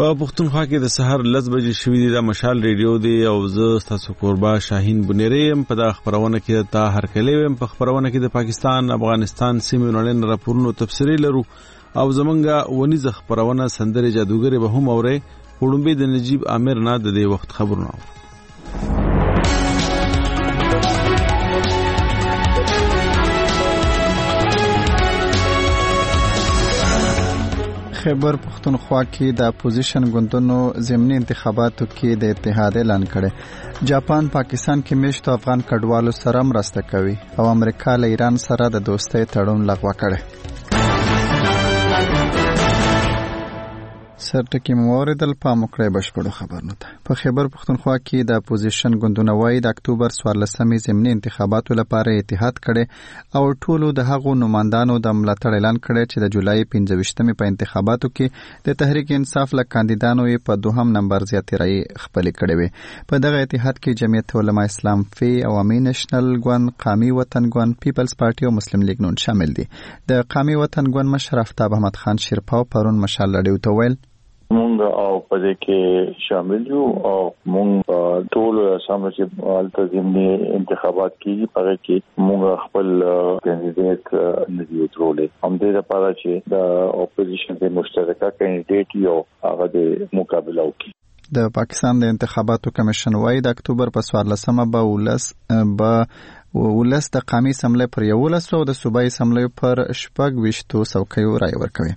په پښتونخوا کې د سحر 10 بجې شوې دي. د مشال ریډیو دی او زه تاسو قربا شاهین بنيري يم. په دا خبرونه کې تا هر کله ويم. په خبرونه کې د پاکستان افغانستان سیمې نړۍ راپورونو تفصیلی لرو او زمونږه ونیز خبرونه سندره جادوګری به هم اوري. وړومبي د نجیب عامر نه د دې وخت خبرونه. خیبر پختونخوا کې د اپوزیشن ګوندونو ضمني انتخاباتو کې د اتحاد اعلان کړي. جاپان پاکستان کې میشتو افغان کډوالو سره مرسته کوي او امریکا له ایران سره د دوستۍ تړون لغوه کړي. سرټکی موردل په مکړې بشپړو خبرونه ده. په خیبر پختونخوا کې د اپوزیشن ګوندونه وایي د اکتوبر 14 ضمني انتخاباتو لپاره اتحاد کړي او ټولو د هغو نمائندانو د ملاتړ اعلان کړي چې د جولای 15 په انتخاباتو کې د تحریک انصاف له کاندیدانو په دوهم نمبر زیاتې رای خپل کړي وي. په دغه اتحاد کې جمعیت علماء اسلام فی او امي نېشنل ګوند، قومي وطن ګوند، پیپلز پارټي او مسلم لیگ نون شامل دي. د قومي وطن ګوند مشر افتاب احمد خان شیرپاو پرون مشال لړیو ته ویل مونږ او په دې کې شامل یو او مونږ ټول سمه چې التزامي انتخابات کیږي په کې مونږ خپل کاندیدټ ندی وترولې هم دې لپاره چې د اپوزیشن د مشترکه کاندیدټ یو هغه د مقابله وکړي. د پاکستان د انتخاباتو کمیشن وايي د اکتوبر په 14 به ولس د قومي سملې پر 11 او د صوبایي سملې پر 20 څوکیو رای ورکوي.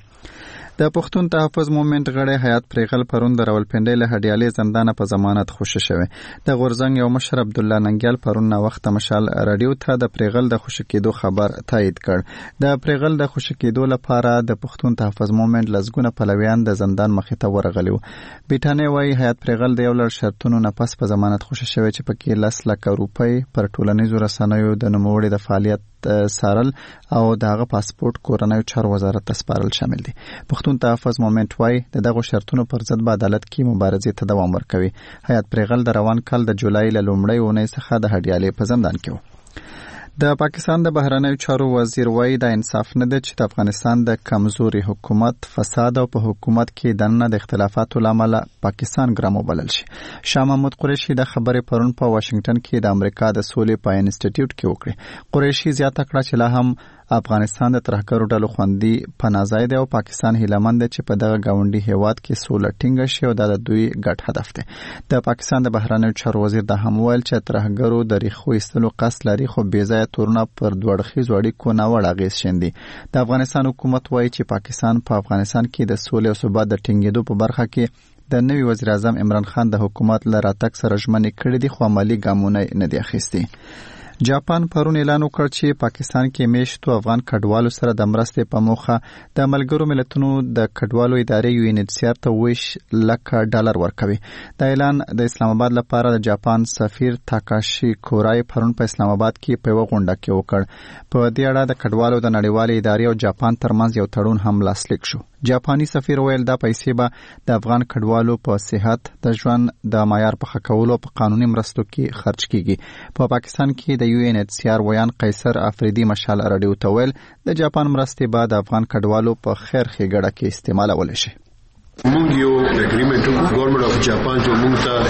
د پښتون تحفظ موومېنټ غړی حیات پریغل پرون د راولپنډۍ له هډیالې زندانه په ضمانت خوشی شوی. د غورزنګ یو مشر عبد الله ننګیال پرون نا وخت مشال رادیو ته د پریغل د خوشی کېدو خبر تایید کړ. د پریغل د خوشی کېدو لپاره د پښتون تحفظ موومېنټ لزګونه پلویان د زندان مخې ته ورغلیو. بیٹانه وایي حیات پریغل د یو لړ شرطونو نه پس په ضمانت خوشی شوی چې پکې 10 لک روپۍ پر ټولنیزو رسنیو د نوموړي د فعالیت سارل او دغه پاسپورت کورنۍ چارو وزارت ته سپارل شامل دي. پښتون تحفظ موومېنټ وايي دغه شرطونو پر ضد په عدالت کې مبارزې ته دوام ورکوي. حیات پریغل د روان کال د جولای له لومړۍ اونۍ څخه د هډیالې په زندان کې و. د پاکستان د بهرنیو چارو وزیر وایي دا انصاف نه دی چې د افغانستان د کمزوري حکومت، فساد او په حکومت کې دننه د اختلافاتو لامل پاکستان ګرام وبلل شي. شاه محمود قریشي د خبرې پرون په واشنگټن کې د امریکا د سولې په انسټیټیوټ کې وکړه. قریشي زیاته کړه چې لا هم افغانستان د ترهګرو ډلو خوندي پناهځای دی او پاکستان هیلهمند دی چې په دغه گاونډي هیواد کې سوله ټینګه شي او دا د دوی ګډ هدف دی. د پاکستان د بهرنیو چارو وزیر د هم ویل چې ترهګرو د ریښو ایستلو قصد لري خو بې ځایه تورونه پر دوړخیزو اړیکو ناوړه اغېز شیندي. د افغانستان حکومت وایي چې پاکستان په افغانستان کې د سولې او ثبات د ټینګېدو په برخه کې د نوي وزیر اعظم عمران خان د حکومت له راتګ سره ژمنې کړې دي خو عملي ګامونه نه دي اخیستي. جاپان پرون اعلان وکړ چې پاکستان کې میشتو افغان کډوالو سره د مرستې په موخه د ملګرو ملتونو د کډوالو ادارې UNHCR ته $20 لک ورکوي. دا اعلان د اسلام آباد لپاره د جاپان سفیر تاکاشي کورای پرون په اسلام آباد کې په غونډه کې وکړ. په دې اړه د کډوالو د نړیوالې ادارې او جاپان ترمنځ یو تړون هم لاسلیک شو. جاپاني سفیر ویل دا پیسې به د افغان کډوالو په صحت، د ژوند د معیار په ښه کولو او په قانوني مرستو کې خرج کیږي. په پاکستان کې د UNHCR ویان قیصر افریدي مشال رادیو ته ویل د جاپان مرستې به د افغان کډوالو په خیر ښېګړه کې استعمالول شي. مونږ یو اګریمنت ګورنمنت اف جاپان ته مونږ ته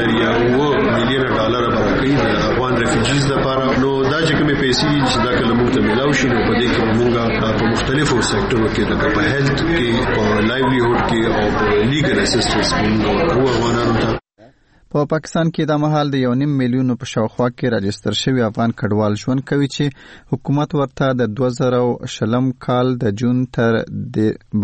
$2.9 میلیون ورکړي د افغان ریفیوجیز لپاره. نو دا چې کومې پیسې چې دا کله مونږ ته ملاو شي نو په دې کې مونږ په مختلفو سېکټرو کې لکه په هیلث کې، په لایولیهود کې او په لیګل اسسټنس مونږ ورکوو افغانانو ته. په پاکستان کې د مهال د 1.5 میلیون په شاوخوا کې راجستر شوی افغان کډوال ژوند کوي چې حکومت ورته د 2020 کال د جون تر د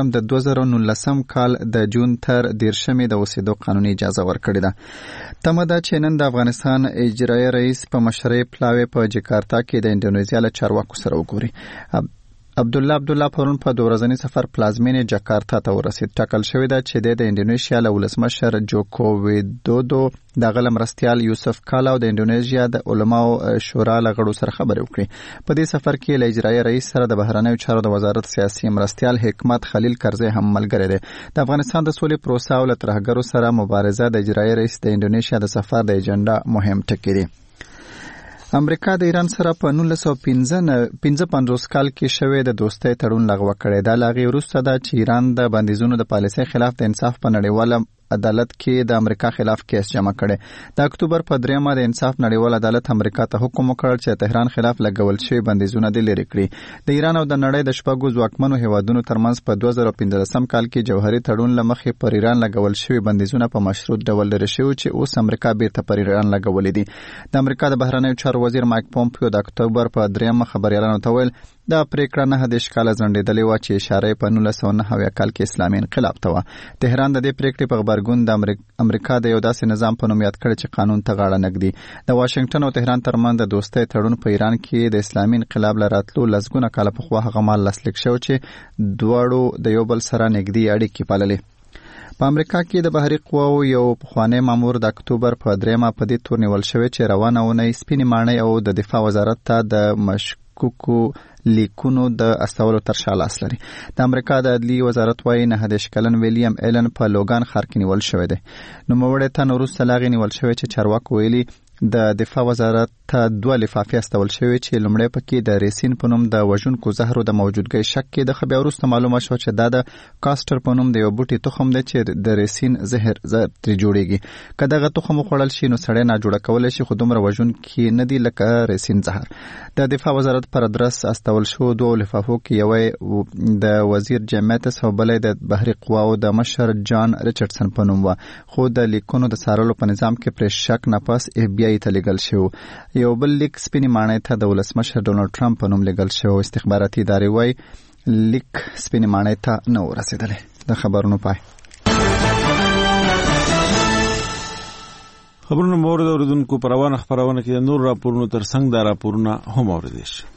2019 کال د جون تر 10 د اوسېدو قانوني اجازه ورکړې ده. تمه ده چې نن د افغانستان اجرایي رئیس په مشرۍ پلاوی په جکارتا کې د انډونیزیا له چارواکو سره وګوري. عبدالله پرون په 2 ورځني سفر پلازمینې جکارتا ته ورسید. ټاکل شوی ده چې د انډونیشیا له ولسمشر جوکو ویدودو د مرستیال یوسف کالا او د انډونیزیا د علماو شورا له غړو سره خبرې وکړي. په دې سفر کې له اجرایي رئیس سره د بهرنیو چارو د وزارت سیاسي مرستیال حکمت خلیل کرزی هم ملګری دی. د افغانستان د سولې پروسه او له ترهګرو سره مبارزه د اجرایي رئیس د انډونیشیا د سفر د ایجنډا مهم ټکي دي. امریکا د ایران سره په 1955 کال کې شوې د دوستۍ تړون لغوه کړی. دا لاغي وروسته ده چې ایران د بندیزونو د پالیسۍ خلاف د انصاف په نړیواله عدالت کې د امریکا خلاف کیس جمع کړي. د اکتوبر په 3 د انصاف نړیوال عدالت امریکا ته حکم وکړ چې تهران خلاف لګول شوی بندیزونه د لری کړي. د ایران او د نړۍ د شپږو ځواکمنو هیوادونو ترمنځ په 2015 کال کې جوهري تړون لمخې پر ایران لګول شوی بندیزونه په مشروط ډول لري شوی چې اوس امریکا بیرته پر ایران لګولې دي. د امریکا د بهرنیو چارو وزیر مایک پومپیو د اکتوبر په 3 خبريالانو ته ویل دا پریکړه نه د اشکال ځنډېدلې و چې اشاره په 1909 کال کې اسلامي انقلاب ته و. تهران د دې پریکړې په خبرګون د امریکا د یو داسې نظام په نوم یاد کړ چې قانون ته غاړه نږدي. د واشنگټن او تهران ترمنځ د دوستۍ تړون په ایران کې د اسلامي انقلاب لراتلو لسګونه کاله پخوا هغه مال لاسلیک شو چې دواړو د یو بل سره نږدې اړیکې پاللې. په امریکا کې د بهري قواو یو پخوانی مامور د اکتوبر په 3 په دې تور نیول شوی چې روانه ونې سپینې ماڼۍ او د دفاع وزارت ته د مشکوکو لیکونو د استولو تر شا لاس لري. د امریکا د عدلي وزارت وايي 19 کلن ویلیام ایلن په لوګان ښار کې نیول شوی دی. نوموړی تن وروسته لاغې نیول شوی چې چارواکو ویلي د دفاع وزارت ته 2 لفافې استول شوی چې لومړی پکې د ریسین په نوم د وژونکو زهرو د موجودګۍ شک کې د خبرو وروسته معلومه شو چې دا د کاستر په نوم د یو بوټي تخم دی چې د ریسین زهر ترې جوړیږي. که دغه تخم وخوړل شي نو سړی نه جوړ کولای شي خو دومره وژونکي نه دی لکه ریسین زهر. د دفاع وزارت پر ادرس استول شو 2 لفافو کې یو د وزیر جیمټس او بلې د بهري قواو د مشر جان ریچارډسن په نوم و، خو د لیکونو د سارلو په نظام کې پر شک نه پس اف بی آی ته لګل شو. یو بل لیک سپینې ماڼۍ ته د ولسمشر ډونالد ټرمپ په نوم لګل شو. استخباراتي ادارې وايي لیک سپینې ماڼۍ ته نه ورسېدلې. د خبرونو پای. خبرونه مورد اوریدونکو پر روانه خبرونه کې نور راپورونه تر څنګ دا راپورونه هم اوریدل شي.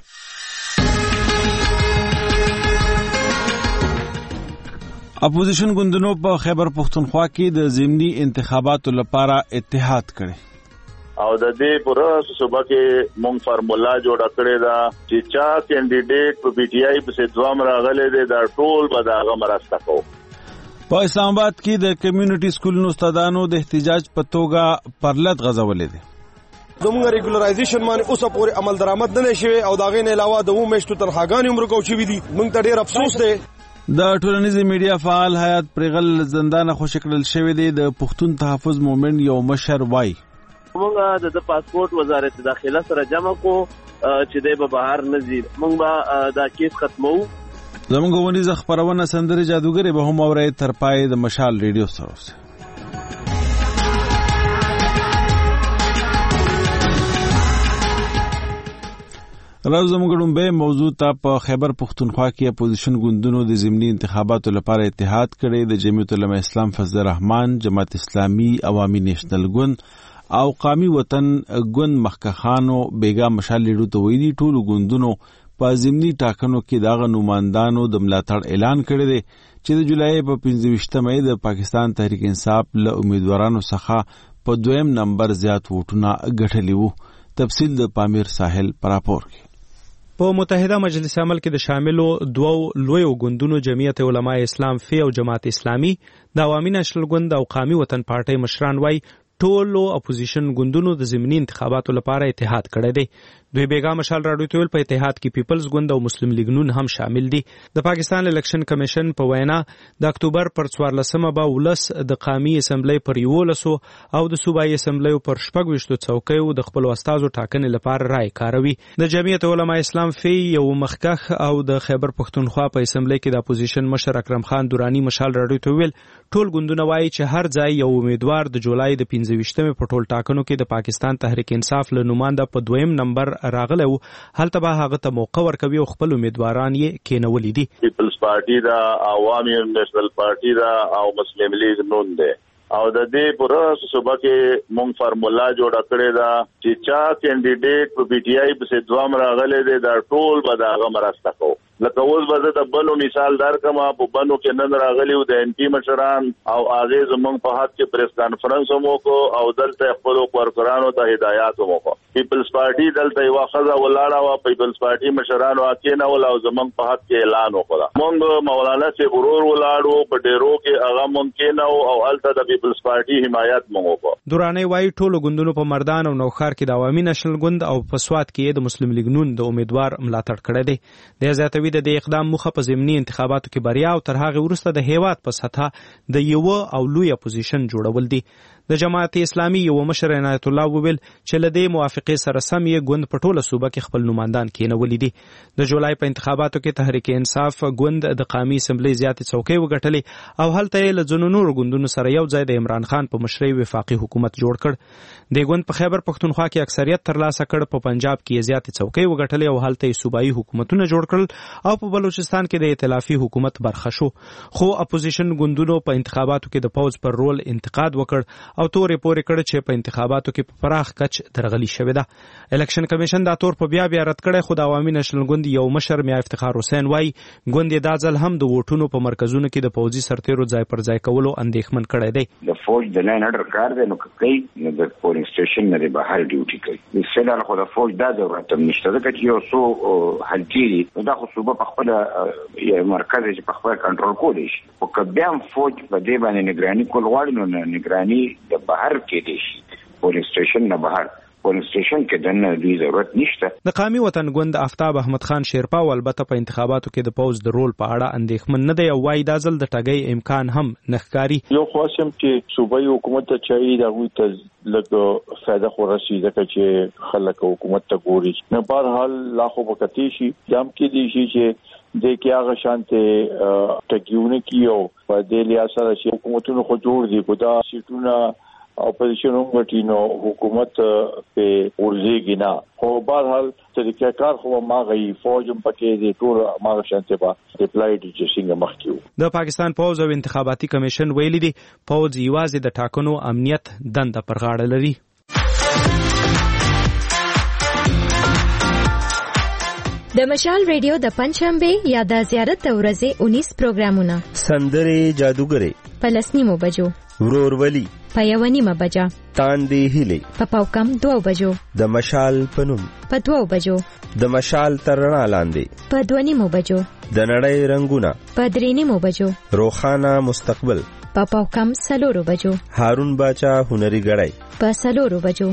اپوزیشن ګوندونو په خیبر پختونخوا کې د ضمني انتخاباتو لپاره اتحاد کړي او د دې پروسه صوبه کې مونږ فارمولا جوړ کړی دا چې چا کینډیډیټ په پی ټی آی په دوام راغلی دی دا ټول به دا غمرسته کو. په اسلام آباد کې د کمیونټي سکولونو استادانو د احتجاج په توګه پرلط غځولې دي. زموږ ریګولرایزیشن باندې اوسه پورې عمل درآمد نه شوی او دا غي نه علاوه د میاشتو تنخواګانې عمر کو شوی دي. موږ ته ډیر افسوس دی. د ټولنیزې میډیا فعال حیات پرغل زندان خوشی کړل شوی دی. د پښتون تحفظ مومنټ یو مشر وای موږ د پاسپورت وزارت داخله سره جمع کو چې د بهر نزي موږ به دا کیس ختمو. زموږ ونیز خبرونه سندري جادوګری به هم اوري تر پای د مشال ریډیو سره. راز زموږ به موضوع ته په خیبر پختونخوا کې اپوزیشن ګوندونو د ضمني انتخاباتو لپاره اتحاد کړي. د جمعیت العلماء اسلام فضل الرحمن، جماعت اسلامي، عوامي نیشنل ګوند او قومي وطن ګوند مخکخانو بیګا مشال لیډو ته ویلي ټول ګوندونو په ضمني ټاکنو کې دغه نوماندانو د ملاتړ اعلان کړی دی چې د جولای په 15 مې د پاکستان تحریک انصاف له امیدوارانو څخه په 2م نمبر زیات ووټونه ګټلي وو. تفصیل د پامیر ساحل پر راپور کې. په متحده مجلس عمل کې د شاملو 2 لویو ګوندونو جمعیت علماء اسلام فی او جماعت اسلامي، د عوامي نېشنل ګوند او قومي وطن پارټي مشران وای ټولو اپوزیشن ګوندونو د ضمني انتخاباتو لپاره اتحاد کړی دی. دوی بیګا مشال راډیو ته ویل په اتحاد کې پیپلز ګوند او مسلم لیگ نون هم شامل دي. د پاکستان الیکشن کمیشن په وینا د اکتوبر پر 14 به ولس د قومي اسمبلی پر 11 او د صوبایي اسمبلی پر 26 څوکیو د خپل استادو ټاکنې لپاره رائے کاروي. د جمعیت علماء اسلام فی یو مخکخ او د خیبر پختونخوا په اسمبلی کې د اپوزیشن مشر اکرم خان دورانی مشال راډیو ته ویل ټول ګوندونه وایي چې هر ځای یو امیدوار د جولای د 15 په ټول ټاکنو کې د پاکستان تحریک انصاف له نومانده په 2م نمبر راغلی وو، هلته به هغه ته موقع ورکوي او خپل امیدواران یې کېنولي دي. پیپلز پارټي دا، عوامي نیشنل پارټي دا او مسلم لیگ نون دی او د دې پروسه صوبه کې مونږ فارمولا جوړ کړی دا چې چا کینډیډیټ په پی ټی آی په دوام راغلی دی دا ټول به دا غمرسته کو. لکه اوس به د بنو مثال درکم په بنو کې نن راغلیو د ان پی مشران او هغه زمونږ په حق کې پریس کانفرنس مو کو او دلته خپل ورکرانو ته هدایت مو کو پیپلز پارټي دلته یو خزه ولاړه وا پیپلز پارټي مشرانو اکینه ول او زمونږ په حق کې اعلان وکړه مونږ مولانا سے غرور ولاړو په ډیرو کې هغه ممکن او الته د پیپلز پارټي حمایت مو کو دورانه وای ټولو ګوندونو په مردان او نوخار کې د عوامي نشل ګوند او په سواد کې د مسلم لیگ نون د امیدوار ملاتړ کړی دی د زیاتوي د اقدام مخه په ضمني انتخاباتو کې بریا او تر هغه وروسته د هیواد په سطح د یو او لوی اپوزیشن جوړول دي د جماعت اسلامي یو مشر عنایت الله وویل چې لدې موافقه سره سم یې ګوند په ټوله صوبه کې خپل نمائندان کېنولې دي د جولای په انتخاباتو کې تحریک انصاف ګوند د قومي اسمبلی زیاتې څوکۍ وګټلې او هلته یې له ځینو نورو ګوندونو سره یو ځای د عمران خان په مشرۍ وفاقي حکومت جوړ کړ د ګوند په خیبر پښتونخوا کې اکثریت ترلاسه کړ په پنجاب کې زیاتې څوکۍ وګټلې او هلته یې صوبایي حکومتونه جوړ کړل او په بلوچستان کې د ائتلافي حکومت برخه شو خو اپوزیشن ګوندونو په انتخاباتو کې د پوز پر رول انتقاد وکړ او تورې پورې چې په انتخاباتو کې په پراخ کچ درغلي شوې ده الیکشن کمیشن دا تور په بیا رد کړی خو د عوامي نشل ګوند یو مشر میا افتخار حسین وای ګوند دا ځل هم د ووټونو په مرکزونو کې د پوځي سرتیرو ځای پر ځای کولو اندېښمن کړی دی د فوج د لاین اډر کار دی نو کوي نو د پولینګ سټیشن نه بهر ډیوټي کوي د سیلان خو د فوج دا ضرورت نشته ځکه چې یو څو حلجيري دا خو صوبه په خپل مرکز چې په خپل کنټرول کولی شي او کبيام فوج په دې باندې نگراني کول غواړي نو نگراني د بهر کې پولیس سټیشن نه بهر پولیس سټیشن کې دنه دوی ضرورت نشته د قومي وطن ګوند آفتاب احمد خان شیرپا البته په انتخاباتو کې د پوز د رول په اړه اندېښمن نه دی او وايي دا ځل د ټګۍ امکان هم نخکاری یو خاصم چې صوبایي حکومت ته چي دا وي ته لږ فائدہ خورشي ځکه چې خلک حکومت ته ګوري نه بهر حال لا خو وکتی شي جام کې دي شي چې د کې هغه شانته ټګیونه کیو په دې لیا سره چې حکومتونو خو جوړ دي ګدا سیټونه اپوزیشن هم نو حکومت په ورځيږي نه خو بهر حال طریقې کار خو ما غي فوج هم پکې دي ټول ما شانته با ډیپلاید چې څنګه مخکیو د پاکستان پوز او انتخاباتي کمیشن ویلي دي پوز یوازې د ټاکنو امنیت دنده پر غاړه لري د مشال ریډیو د پنځشنبه یا د زیارت ورځې 19 پروګرامونه سندرې جادوګرې په 10 بجو ورورولي په 1:30 بجه تاندې هلي په پاوکم 2 بجو د مشال پنوم په 2 بجو د مشال ترنا لاندې په 2:30 بجو د نړۍ رنگونه په 3:30 بجو روخانه مستقبل په پاوکم 4 بجو هارون باچا هنري غړای په 4 بجو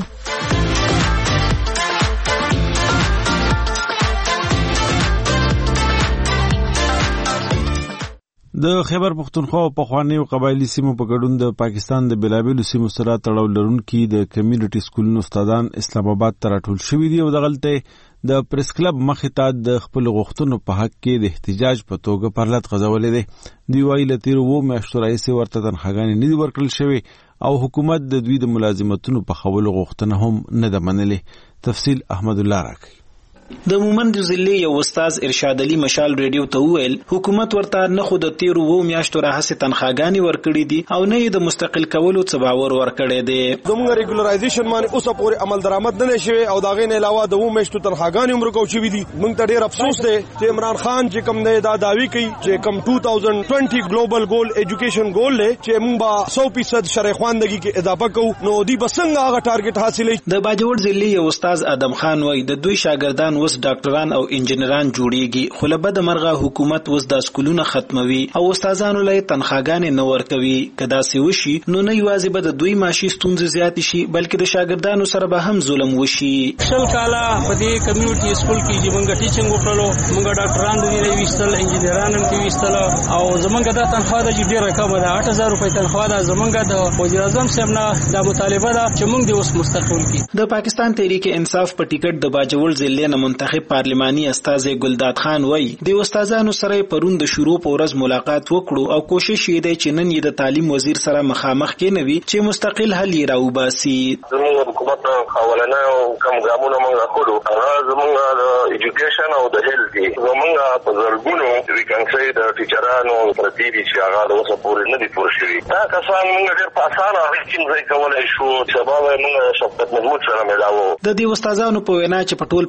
د خیبر پښتونخوا په خوانیو قبایلی سیمو په ګډون د پاکستان د بلابلو سیمو سره تړاو لرونکي د کمیونټي سکولونو استادان اسلام آباد ته راټول شوي دي او دغلته د پریس کلب مخې ته د خپل غوښتنو په حق کې د احتجاج په توګه پرلط غځولې دي دوی وايي له تیرو 2 میاشتو راهیسې ورته تنخواګانې نه دي ورکړل شوې او حکومت د دوی د ملازمتونو په خولو غوښتنه هم نه ده منلې تفصیل احمد الله راکړي د مومند ضلع یو استاد ارشاد علي مشال ریډیو ته وویل حکومت ورته نه خو د تیرو 2 میاشتو راهسې تنخواګانې ورکړي دي او نه د مستقل کولو څه باور ورکړي دي زموږ ریګولرایزیشن باندې اوسه پورې عمل درآمد نه شوی او دا غي نه علاوه د 2 میاشتو تنخواګانې عمر کو چوي دي موږ ته ډیر افسوس دی چې عمران خان چې کوم نه دا داوی کوي چې کوم 2020 ګلوبل ګول ایجوکیشن ګول له چې موږ با 100% شرعي خواندګي کې اضافه کوو نو دی بسنګ هغه ټارګټ حاصلې د باجوړ ضلع یو استاد ادم خان وای د دوی شاګردان وس ډاکټران او انجنیران جوړیږي خو له بده مرغه حکومت وس د سکولونو ختموي او استادانو له تنخواګانې نه ورکوي کدا سی وشي نو نه یوازې به د دوی معاشي ستونزې زیات شي بلکې د شاګردانو سره به هم ظلم وشي شل کاله په دې کمیونټي سکول کې چې موږ ټیچنګ وکړو موږ ډاکټران دوی ویستل انجنیران هم ویستل او زمونږ د تنخواه د ډیره کمه ده 8000 روپۍ تنخواه ده زمونږ د وزیر اعظم صاحب نه د مطالبه ده چې موږ د اوس مستقل کی د پاکستان تحریک انصاف په ټیکټ د باجوړ ضلع نه منتخب پارلماني استاد ګلداد خان وای د استادانو سره پرون د شروع په ورځ ملاقات وکړو او کوشش یې دی چې نن یې د تعلیم وزیر سره مخامخ کې نوي چې مستقل حل یې راوباسي زموږ حکومت خاولنه او کوم ګامونه موږ اخلو هغه زموږ د ایجوکیشن او د هیلث زموږ په زرګونو ویکنسي د ټیچرانو پرتی دي چې هغه د اوسه پورې نه دي پوره شوي دا کسان موږ ډېر په اسانه هیڅ کولای شو سبا موږ شفقت محمود سره ملاو د دې استادانو په وینا چې په ټول پاکستان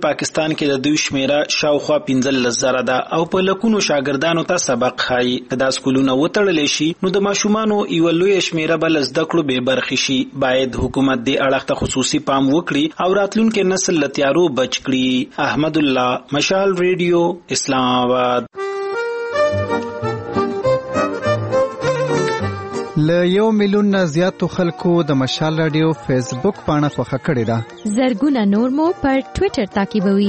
طالبان کې د دوی شمیره شاوخوا 15,000 ده او په لکونو شاګردانو ته سبق خایي. کدا سکولونه وتړل شي نو د ماشومانو یو لوی شمیره بل زده کړو به برخې شي. باید حکومت دې اړه ته خصوصي پام وکړي او راتلونکي نسل له تیارو بچ کړي. احمد الله، مشال ریډیو، اسلام آباد. له 1 میلیون نه زیاتو خلکو د مشال رادیو فیسبوک پاڼه خوښه کړې ده. زرګونه نور مو پر ټوئیټر تعقیبوي.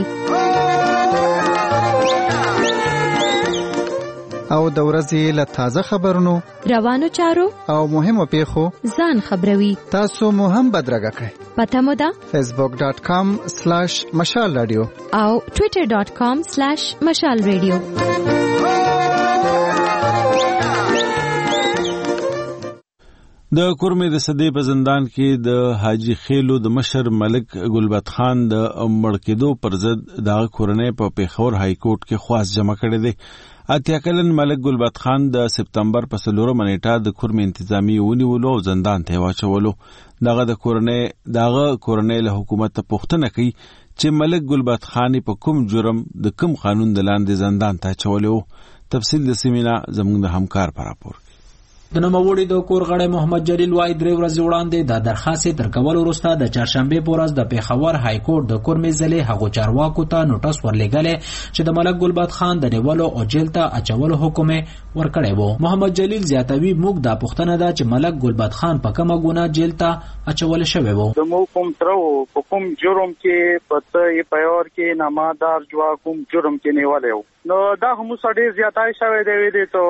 او د ورځې له تازه خبرونو، روانو چارو او مهمو پیښو ځان خبروي. تاسو مو هم بدرګه کړئ. پته مو ده facebook.com/مشال رادیو او twitter.com/مشال رادیو. د کورمې د صدې په زندان کې د حاجی خیلو د مشر ملک ګلبت خان د مړ کېدو پر ضد د کورنۍ په پیښور های کورټ کې خواست جمع کړی دی. اتیا کلن ملک ګلبت خان د سپتمبر په 4 نیټه د کورمې انتظامی ونیولو او زندان ته واچولو. دغه کورنۍ له حکومت ته پوښتنه کوي چې ملک ګلبت خان په کوم جرم د کوم قانون د لاندې زندان ته اچولی و. تفصیل د سیمینا زموږ د همکار په راپور. د نوموړي د کور غړی محمد جلیل وايي 3 ورځې وړاندې د درخواست تر کولو وروسته د چهارشنبه په ورځ د پیښور های کورټ د کورمې ضلع هغو چارواکو ته نوټس ورلېږلی چې د ملک ګلبت خان د نیولو او جیل ته اچولو حکم ورکړی و. محمد جلیل زیاتوي موږ دا پوښتنه ده چې ملک ګلبت خان په کومه ګناه جیل ته اچول شوی و. د مو کوم ترو په کوم جرم کې پته یې پیور کې نامادار جوا کوم جرم کې نیولای و. نو دا هم سړی زیاتای شوی دی ته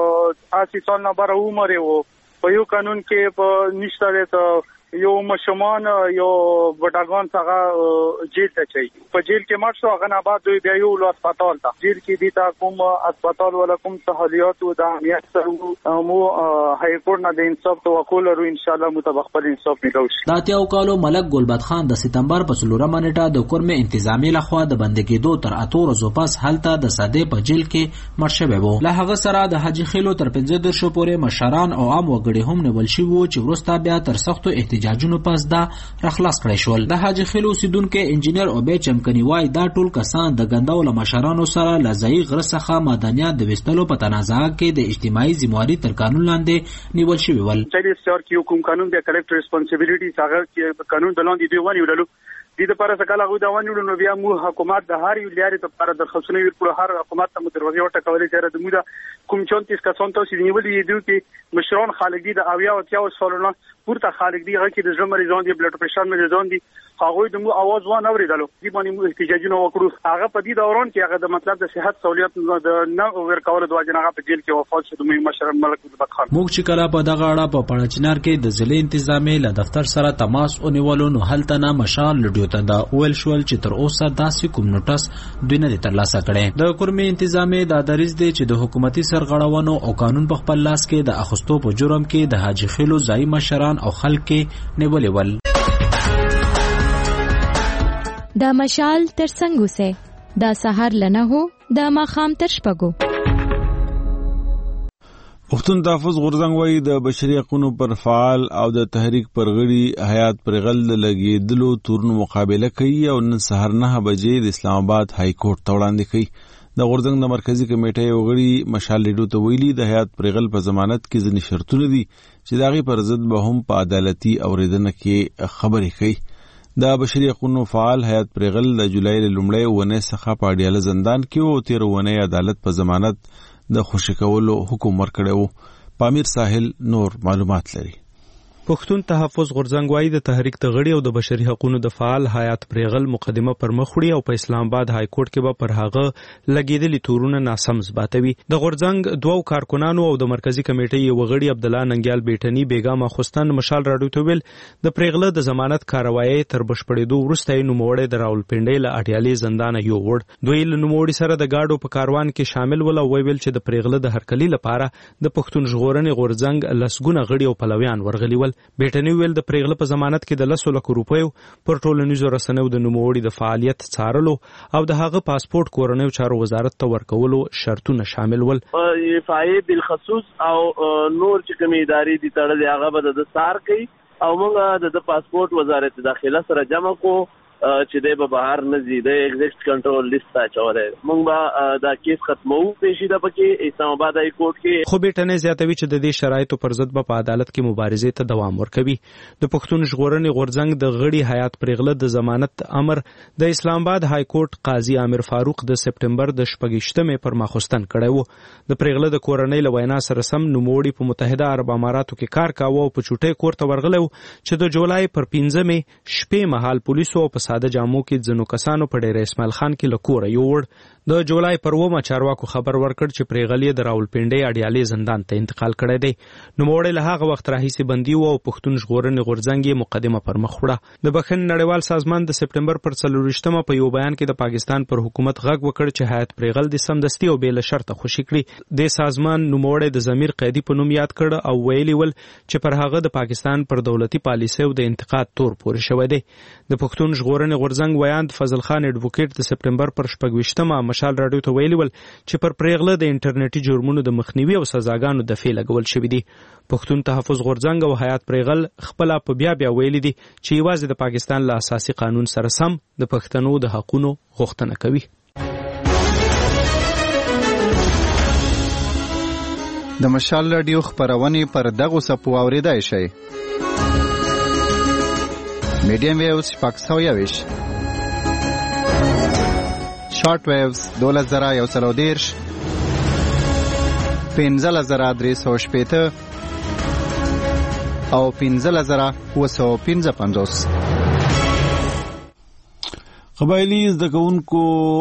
اسی سال نه بر عمر وو. په یو قانون کې په نشته ته یو مشمان یو وډاګان څنګه جیل ته چي په جیل کې مات شو. هغه نه بعد دوی بیا یو لو هسپتال ته جیل کې دي تا کوم هسپتال ولا کوم سہولیات او د امنیت سره مو های کورټ نه د انصاف توقع لرو. ان شاء الله مطابق پر انصاف ملو شي. دا تیاو کالو ملک ګلبت خان د سپتمبر په 4 نیټه د کورمې انتظامی لخوا د بندګۍ کېدو تر 8 ورځې پس هلته د صدې په جیل کې مړ شوی و. له هغه سره د حاجی خیلو تر 15 درشو پورې مشران او عام وګړي هم نیول شوي وو چې وروسته بیا تر سختو احتجاجونو پس دا رخلاص کړی شول. د حاجی خیلو اوسیدونکو انجینر عبید چمکنی وای دا ټول کسان د ګنداو له مشرانو سره لزای غره څخه معدنیات د وستلو په تنازعه کې د اجتماعي ذمہواری تر قانون لاندې نیول شوی ول. چې د سیار کې حکومت قانون د کلیکټر ریسپانسیبিলিټی څنګه کې قانون د لاندې دی ونیولو. دې لپاره څنګه لاغو دا ونیولو نو بیا مو حکومت د هر یو لاري ته لپاره درخواستونه ورکړو. هر حکومت ته دروازې ورټکولې چې د مودا کوم 34 کسان ته چې نیولې دي چې مشران خالق دي د اویا او تیاو سالونه پورته خالق دي هغه کې د ژوند مریضان دي بلډ پريشر مریضان دي هغه د مو आवाज و نه اوریدلو. دې باندې مو احتجاجونه وکړو. هغه په دې دوران کې هغه د مطلب د صحت سہولیت د نه ورکول د واجنغه په جیل کې وفات شو د مشر ملک ګلبت خان. موږ چې کله په دغه اړه په پړچنار کې د ضلع انتظامی له دفتر سره تماس ونیولو نو هلته نه مشال لډیو ته دا اول شول چې تر اوسه داسې کوم نوټس دوی نه ترلاسه کړي. د کورمې انتظامی د دریز دی چې د حکومتي سرغړونو او قانون په خپل لاس کې د اخستو په جرم کې د حاجی خیلو ځای مشران او خلک نیولې ول. دا مشال تر څنګه سه دا سحر لنه هو دا ماخام تر شپګو. پښتون تحفظ غورځنګ وایي د بشري حقوقو پر فعال او د تحریک پر غړي حیات پرغل لګیدلو تورن مقابله کوي او نن سحر 9 بجې د اسلام آباد های کورټ ته وړاندې کوي. د غورځنګ د مرکزی کمیټې یو غړي مشال لیډو ته ویلي د حیات پرغل په ضمانت کې ځینې شرطونه دي چې داغي پر ضد به هم په عدالتي اوریدنه کې خبرې کوي. د بشري حقوقو فعال حیات پرغل د جولای لومړۍ ونې څخه په اډیاله زندان کې او 13 ونې عدالت په ضمانت د خوشی کولو حکم ورکړو. پامیر ساحل نور معلومات لري. پښتون تحفظ غورځنګ وایي د تحریک د غړي او د بشري حقوقو د فعال حیات پرغل مقدمه پر مخ وړي او په اسلام آباد های کورټ کې به پر هغه لګیدلي تورونه ناسم ثباتوي. د غورځنګ دوو کارکونانو او د مرکزی کمیټې یو غړي عبد الله ننګیال بیٹنی بیگم خوستان مشال راډیو ته ویل د پرغله د ضمانت کاروایی تر بشپړېدو وروسته یې نوموړی د راولپنډۍ له اټیالې زندان یو وړ. دوی له نوموړي سره د گاډو په کاروان کې شامل ول او ویل چې د پرغله د هرکلی لپاره د پښتون ژغورنې غورځنګ لسګونه غړي او پلویان ورغلي ول. بیٹنی ویل د پرغله په ضمانت کې د 100 لک روپیو پر ټولنیزو رسنیو د نوموړي د فعالیت څارلو او د هغه پاسپورت کورنیو چارو وزارت ته ورکولو شرطونه شامل ول. فایده بالخصوص او نور چې کوم ادارې دي تړلې هغه به د سار کوي او موږ د پاسپورت وزارت داخله سره جمع کو چې د بهر نزي د ایگزیکټ کنټرول لیست اچولای. موږ به دا کیس ختمو پیشیده پکې اسلام آباد های کورټ کې. خو بیٹنه زیاتوي چې د دې شرایطو پر ضد په عدالت کې مبارزې ته دوام ورکوي. د پښتون ژغورنې غورځنګ د غړي حیات پرېغله د ضمانت امر د اسلام آباد های کورټ قاضي عامر فاروق د سپټمبر د 28 پر ماخوستن کړی وو. د پرېغله د کورنۍ له وینا سره سم نوموړي په متحده عرب اماراتو کې کار کاوه او په چوټۍ کور ته ورغلی چې د جولای پر 15 شپې مهال پولیسو په ساده جامو کې ځینو کسانو په ډېر اسماعیل خان کې له کوره یووړ. د جولای پر 9 چارواکو خبر ورکړ چې پرېغلې د راولپنډۍ اډیالې زندان ته انتقال کړی دی. نوموړی له هغه وخت راهیسې بندي و او پښتون ژغورنې غورځنګ یې مقدمه پر مخ وړه. د بخښنې نړیوال سازمان د سپټمبر پر 24 په یو بیان کې د پاکستان پر حکومت غږ وکړ چې حیات پرېغل د سمدستي او بې له شرطه خوشي کړي. د سازمان نوموړی د ضمیر قیدي په نوم یاد کړ او ویلي ول چې پر هغه د پاکستان پر دولتي پالیسۍ او د انتقاد تور پورې شوی دی. د پښتون ژغورنې غورځنګ ویاند فضل خان اډوکیټ د سپټمبر پر 26 مشال راډیو ته ویلي ول چې پر پرېغله د انټرنیټي جرمونو د مخنیوي او سزاګانو دفعې لګول شوي دي. پښتون تحفظ غورځنګ او حیات پرېغل خپل په بیا ویلي دي چې یوازې د پاکستان له اساسي قانون سره سم د پښتنو د حقونو غوښتنه کوي. د مشال راډیو خبرونه پر دغه سپو اوریدای شي. میډیم ویوز 520 شارټ ویوز 2130 15350 او 15750. قبایلی زده کوونکو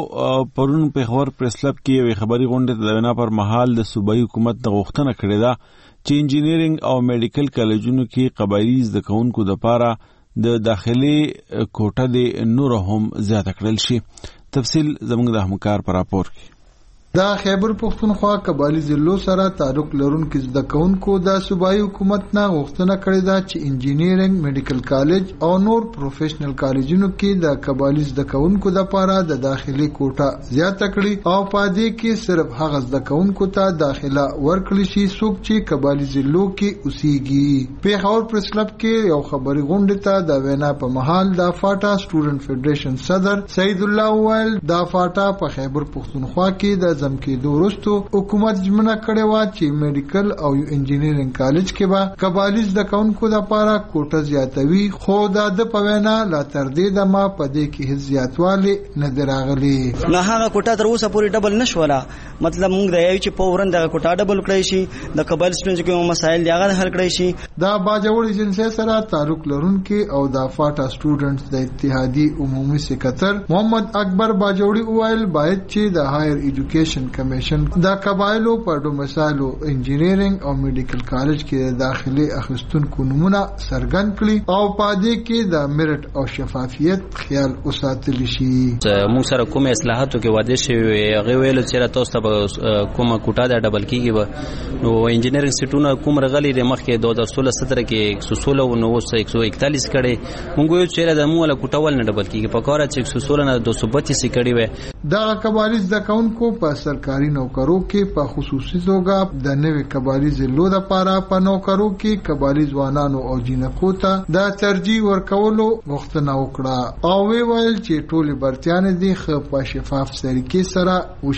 پرون په خبر پریس کلب کې یو خبري غونډه د وینا پر مهال د صوبایي حکومت د غوښتنه کړې ده چې انجینرینګ او میډیکل کالجونو کې قبایلی زده کوونکو د پاره د داخلي کوټه د نور هم زیاته کړل شي. تفصیل زموږ د همکار پر راپور کې. دا خیبر پختونخوا قبایلی ضلعو سره تعلق لرونکو زده کوونکو د صوبایي حکومت نه غوښتنه کړې ده چې انجینرینګ، میډیکل کالج او نور پروفیشنل کالجونو کې د قبایلی زده کوونکو لپاره د داخلي کوټه زیاته کړي او په دې کې صرف هغه زده کوونکو ته داخله ورکړي شي څوک چې قبایلی ضلعو کې اوسېږي. په خبر پریس کلب کې یو خبري غونډه ته د وینا په محل د فاټا سټوډنټ فدریشن صدر سید الله ویل د فاټا په خیبر پختونخوا کې د زمکېدو وروسته حکومت ژمنه کړې وه چې میډیکل او انجینرینګ کالج کې به قبایلی زده کوونکو لپاره کوټه زیاتوي، خو د په وینا لا تر دې دمه په دې کې هیڅ زیاتوالی نه دی راغلی. نه هغه کوټه تر اوسه پورې ډبل نشوله. مطلب موږ دا یو چې فورن دغه کوټه ډبل کړی شي، د قبایل سټوډنټ کوم مسایل دی هغه حل کړی شي. دا باجوړ ایجنسی سره تعلق لرونکي او د فاټا سټوډنټس د اتحادی عمومي سکرټر محمد اکبر باجوړي وویل باید چې د هایر ایجوکیشن کمیشن د قبایلو په ډومسایلو انجینرینګ او میډیکل کالج کې داخلي اخیستونکو نمونه څرګند کړي او په دې کې د میرټ او شفافیت خیال وساتل شي. موږ سره کوم اصلاحاتو کې واده شوی هغه ویل چې تاسو ته کومه کوټه د ډبل کېږي به نو انجینرینګ سټونه کوم رغلي د مخ کې 2016 کې 116 او 141 کړي موږ یو چې د مولا کوټه ول نه ډبل کېږي په کار چې 116 نه 232 کړي وي. دا قبایلی زده کوونکو په سرکاري نوکرو کې په خصوصي توګه د نوې قبایلی ضلعو لپاره په نوکرو کې قبایلی ځوانانو او جینکو ته د ترجیح ورکولو غوښتنه وکړه او ویل چې ټولې برتیانې دي خو په شفاف طریقې سره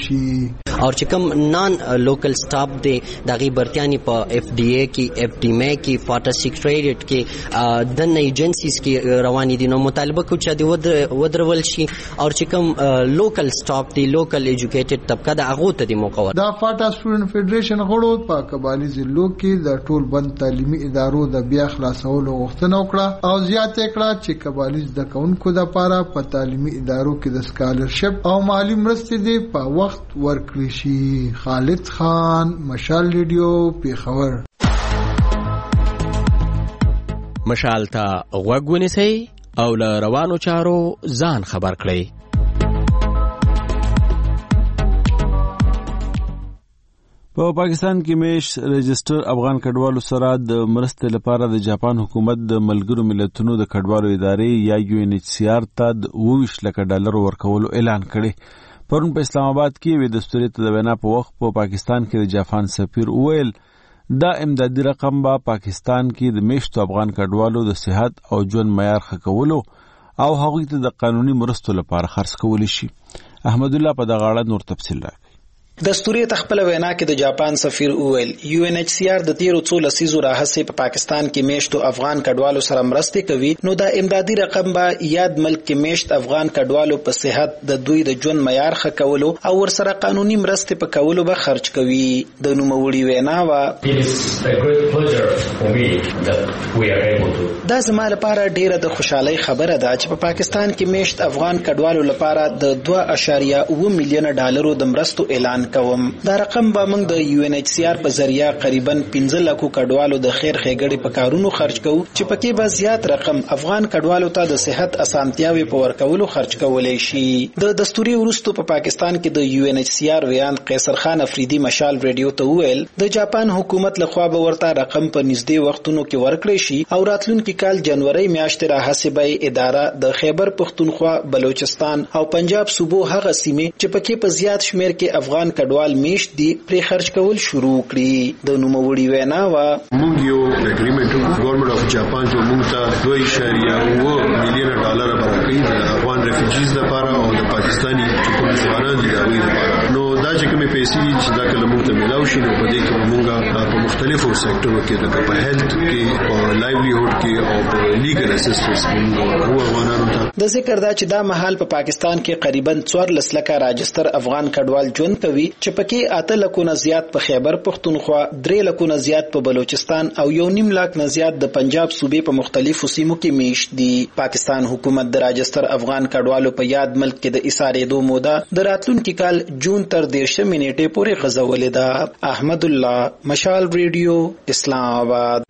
وشي او چې کوم نان لوکل سټاف دی دغه برتیانې په اف ډي اي کې اف ډي م کې فاټا سیکریټریټ کې د ایجنسیز کې روانې دي. نو مطالبه کو چې د ودرول شي او چې کوم لوکل سټاف دی لوکل ایجوکیټډ طبقه د هغه ته د موقع دا فاټا سټوډنټ فدریشن غړو په قبایلی ضلعو کې د ټول بند تعلیمي ادارو د بیا خلاصولو غوښتنه وکړه او زیاته کړه چې قبایلی زده کوونکو لپاره په تعلیمي ادارو کې د سکالرشپ او مالی مرستې دی په وخت ورکړي شي. خالد خان، مشال ریډیو، پیښور. مشال ته غوږ ونیسئ او له روانو چارو ځان خبر کړئ. په پاکستان کې میش رجستر افغان کډوالو سره د مرستې لپاره د جاپان حکومت د ملګرو ملتونو د کډوالو ادارې یا یو ان ایچ سی آر ته $22 لک ورکولو اعلان کړي. پرون په اسلام آباد کې وی دستوري ته د وینا په وخت په پاکستان کې د جاپان سفیر ویل دا امدادي رقم به پاکستان کې د میشتو افغان کډوالو د صحت او ژوند معیار ښه کولو او هغوی ته د قانوني مرستو لپاره خرڅ کولی شي. احمد الله په دغه اړه نور تفصیل راکړي. دستوري تخپل وینا کې د جاپان سفیر اویل UNHCR د تیرو څو لسیزو راهیسې په پاکستان کې میشتو افغان کډوالو سره مرستې کوي، نو دا امدادي رقم به یاد ملک کې میشت افغان کډوالو په صحت د دوی د ژوند معیار ښه کولو او ورسره قانوني مرستې په کولو به خرج کوي. د نوموړي وینا وا دا زما لپاره ډیره د خوشحالۍ خبره ده چې په پاکستان کې میشت افغان کډوالو لپاره د 2.7 میلیون ډالرو د مرستو اعلان کوم. دا رقم به موږ د UNHCR په ذریعہ تقریبا 15 لک کډوالو د خیر ښېګړې په کارونو خرج کوو چې پکې به زیات رقم افغان کډوالو ته د صحت اسانتیاوي په ورکولو خرج کولای شي. د دستوري ورستو په پاکستان کې د UNHCR ویان قیصر خان افریدي مشال ریډیو ته وویل د جاپان حکومت لخوا به ورته رقم په نږدې وختونو کې ورکړي شي او راتلونکي کال جنوري میاشتې راهیسې به اداره د خیبر پختونخوا، بلوچستان او پنجاب صوبو هغه سیمې چې پکې په زیات شمیر کې افغان کډوال میشت دي پرې خرج کول شروع کړي. د نوموړي وینا وا موږ یو اګریمنت ګورنمنت اف جاپان چې موږ ته 2.9 میلیون ډالر ورکړي د افغان ریفیوجیز لپاره او د پاکستاني کوم ځوانان دي د دوی لپاره. نو دا چې کومې پیسې چې دا کله موږ ته ملاوي شي نو په دې کې موږ په مختلفو سکتورو کې لکه په هیلث کې او لایولیهود کې او په لیګل اسسټنس کې هو افغانانو ته د ذکر دا چې دا مهال په پاکستان کې تقریبا 14 لکه راجستر افغان کډوال ژوند کوي چې پکې 8 لکونه زیات په خیبر پختونخوا، 3 لکونه زیات په بلوچستان او 1.5 لک نه زیات د پنجاب صوبې په مختلفو سیمو کې میشت دي. پاکستان حکومت د راجستر افغان کډوالو په یاد ملک کې د ایثارېدو موده د راتلونکي کال جون تر 13 نیټې پورې غځولې ده. احمد الله، مشال ریډیو، اسلام آباد.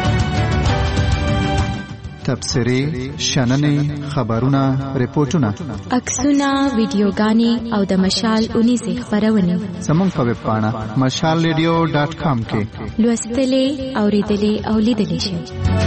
تبصرې، شننې، خبرونه، ریپورتونه، عکسونه، ویډیوګانې او د مشال اونیزې خبرونه زموږ په ویب پاڼه mashalradio.com کې لوستلې، اوریدلې او لیدلې شئ.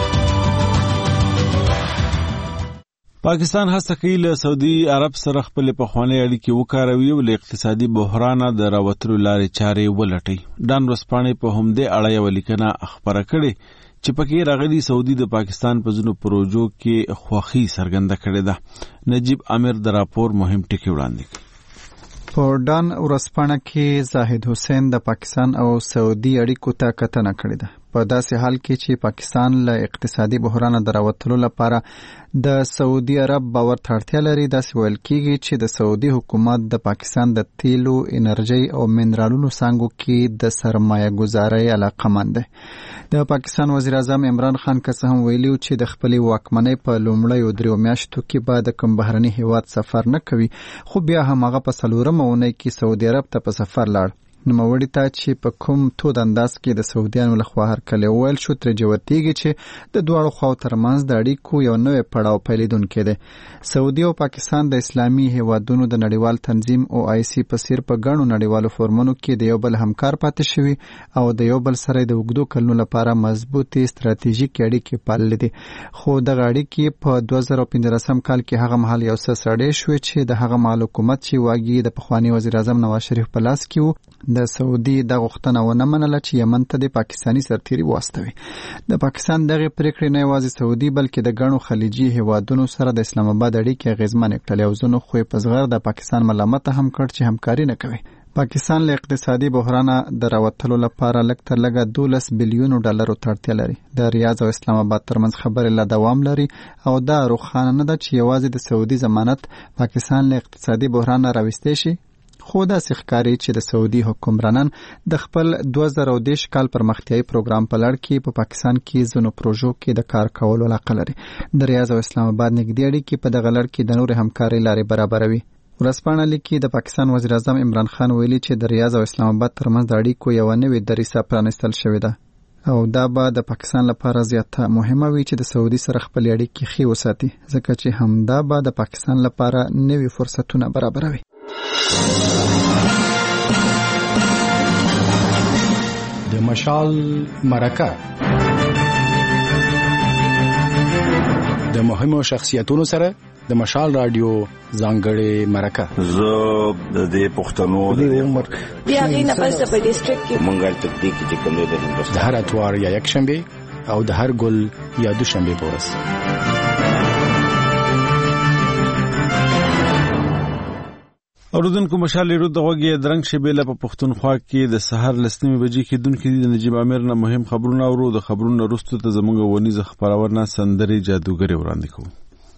پاکستان هڅه کوي له سعودي عرب سره خپل پخوانی اړیکې وکاروي او له اقتصادي بحران د راوتلو لارې چارې ولټي. ډان ورځپاڼې په همدې اړه یو لیکنه خپره کړې چې پکې راغلي سعودي د پاکستان په ځینو پروژو کې خوښي څرګنده کړې ده. نجیب عامر د راپور مهم ټکي وړاندې کړي. په ډان ورځپاڼه کې زاهد حسین د پاکستان او سعودي اړیکو ته کتنه کړې ده. په داسې حال کې چې پاکستان له اقتصادي بحران د راوتلو لپاره د سعودي عرب باور ته اړتیا لري، داسې ویل کېږي چې د سعودي حکومت د پاکستان د تیلو، انرژي او منرالونو څانګو کې د سرمایه ګذارۍ علاقمند دی. د پاکستان وزیر اعظم عمران خان که څه هم ویلي چې د خپلې واکمنۍ په لومړیو 3 میاشتو کې به د کوم بهرني هیواد سفر نه کوي، خو بیا هم هغه په 4مه اونۍ کې سعودي عرب ته په سفر لاړ. نوموړي ته چې په کوم تود انداز کې د سعودیانو لخوا هرکلی وویل شو ترې جوتېږي چې د دواړو خواو ترمنځ د اړیکو یو نوی پړاو پیلېدونکی دی. سعودي او پاکستان د اسلامي هیوادونو د نړیوال تنظیم OIC په څیر په ګڼو نړیوالو فورمونو کې د یو بل همکار پاتې شوي او د یو بل سره د اوږدو کلونو لپاره مضبوطې ستراتیژیکې اړیکې پاللې دي. خو دغه اړیکې په 2015 کال کې هغه مهال یو څه سړې شوې چې د هغه مهال حکومت چې واګي د پخواني وزیر اعظم نواز شریف په لاس کې و د سعودي د غوښتنه ونه منله چې یمن ته د پاکستاني سرتیري واستوي. د پاکستان دغه پریکړې نه یوازې سعودي بلکې د ګڼو خلیجي هیوادونو سره د اسلام آباد اړیکې اغیزمنې کړلې او ځینو خو یې په زغر د پاکستان ملامت هم کړ چې همکاري نه کوي. پاکستان له اقتصادي بحران د راوتلو لپاره لږ تر لږه 12 بلیون ډالرو ته اړتیا لري. د ریاض او اسلام آباد ترمنځ خبرې لا دوام لري او دا روښانه نه ده چې یوازې د سعودي ضمانت پاکستان له اقتصادي بحران راوستي شي. خو داسې ښکاري چې د سعودي حکمرانان د خپل 2010 کال پرمختیایي پروګرام په لړ کې په پاکستان کې ځینو پروژو کې د کار کولو علاقه لري. د ریاض او اسلام آباد نږدې اړیکې په دغه لړ کې د نورې همکارۍ لارې برابروي. ورځپاڼه لیکي د پاکستان وزیر اعظم عمران خان ویلي چې د ریاض او اسلام آباد ترمنځ د اړیکو یوه نوې دریڅه پرانیستل شوې ده او دا به د پاکستان لپاره زیاته مهمه وي چې د سعودي سره خپل اړیکې ښې وساتي، ځکه چې همدا به د پاکستان لپاره نوي فرصتونه برابروي. د مشال مرکه د مهمو شخصیتونو سره د مشال رادیو ځانګړې مرکه. زه د دې پښتنو د عمر بیا غي نه پس په ډیسټریکټ کې مونږه تدقیق چې کوم د هندوستان د هر اتوار یا یک شنبه او د هر ګل یا دوشنبه په ورځ اوردونکو مشال ریډیو د غوږی درنګ شبيله په پښتونخوا کې د سحر لسنیمه بجې کې دونکو د نجیب امیر نه مهم خبرونه اورو. د خبرونو وروسته ته زموږ ونیزه خبرونه سندري جادوګری وړاندې کوو.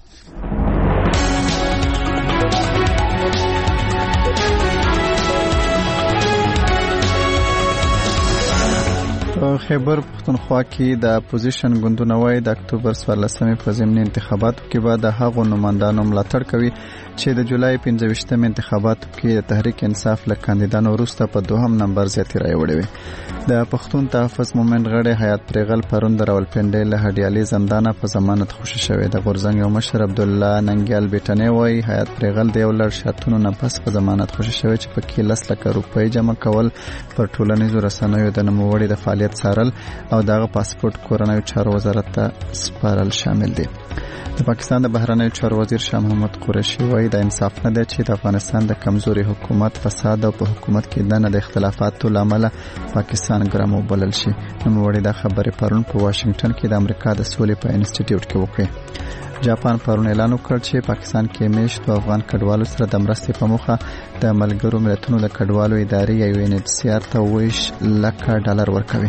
خیبر پښتونخوا کې د اپوزیشن ګوندونه وایي د اکتوبر 14 په ضمن انتخاباتو کې به د هغو نمائندانو ملاتړ کوي چې د جولای 15 انتخاباتو کې د تحریک انصاف له کاندیدانو وروسته په دوهم نمبر زیاتې رایې وړي وي. د پښتون تحفظ مومنت غړي حیات پرېغل پرون د راولپنډۍ له هډیالي زندانه په ضمانت خوشي شوی. د غورزنګ یو مشر عبدالله ننګیال بیٹنې وایي حیات پرېغل د یو لړ شرطونو نه پس په ضمانت خوشي شوی چې پکې 10 لک روپۍ جمع کول، پر ټولنیزو رسنیو د نوموړي د فعالیت سارل او دغه پاسپورت کورنیو چارو وزارت ته سپارل شامل دي. د پاکستان د بهرنیو چارو وزیر شاه محمود قریشي وایي د انصاف نه دی چې د افغانستان د کمزوري حکومت، فساد او په حکومت کې دنه د اختلافاتو لامل پاکستان ګرام وبلل شي. نوموړي دا خبرې پرون په واشنگټن کې د امریکا د سولې په انسټیټیوټ کې وکړې. جاپان پرون اعلان وکړ چې پاکستان کې میشتو افغان کډوالو سره د مرستې په موخه د ملګرو ملتونو د کډوالو ادارې یا UNHCR ته $20 لک ورکوي.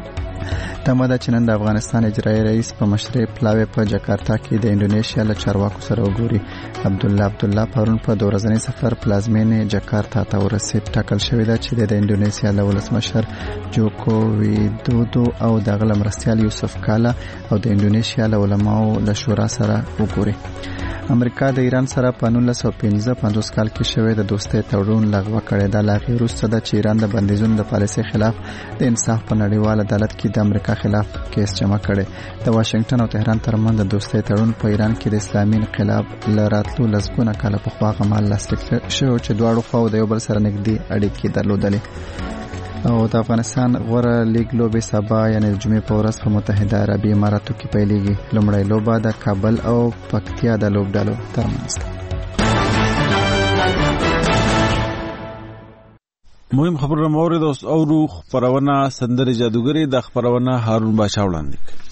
تماده چې نن د افغانستان اجرایي رئیس په مشرۍ پلاوی په جکارتا کې د انډونیشیا له چارواکو سره وګوري. عبدالله پرون په 2 ورځنی سفر پلازمینې جکارتا ته ورسید. ټاکل شوې ده چې د انډونیشیا له ولسمشر جوکو ویدودو او د غل مرستیال یوسف کالا او د انډونیشیا له علماو له شورا سره وګوري. امریکا د ایران سره په 1955 کال کې شوې د دوستۍ تړون لغوه کړی. دا لاغي وروسته د ایران د بندیزونو د پالیسۍ خلاف د انصاف په نړیوال عدالت کې د امریکا خلاف کیس جمع کړي. د واشنگټن او تهران ترمنځ د دوستۍ تړون په ایران کې د اسلامي انقلاب لراتلو لسګونه کاله پخوا غمال لاسلیک شو چې دواړو خواو د یو بل سره نږدې اړیکې درلودلې. او د افغانستان غوره لیگ لوبې سبا یعنی د جمعې په ورځ په متحده عربي اماراتو کې پیلېږي. لومړی لوبه د کابل او پکتیا د لوبډلو ترمنځ ده. مهم خبرونه مورید او روح خبرونه سندري جادوګری د خبرونه هارون باشا وړاندې کوي.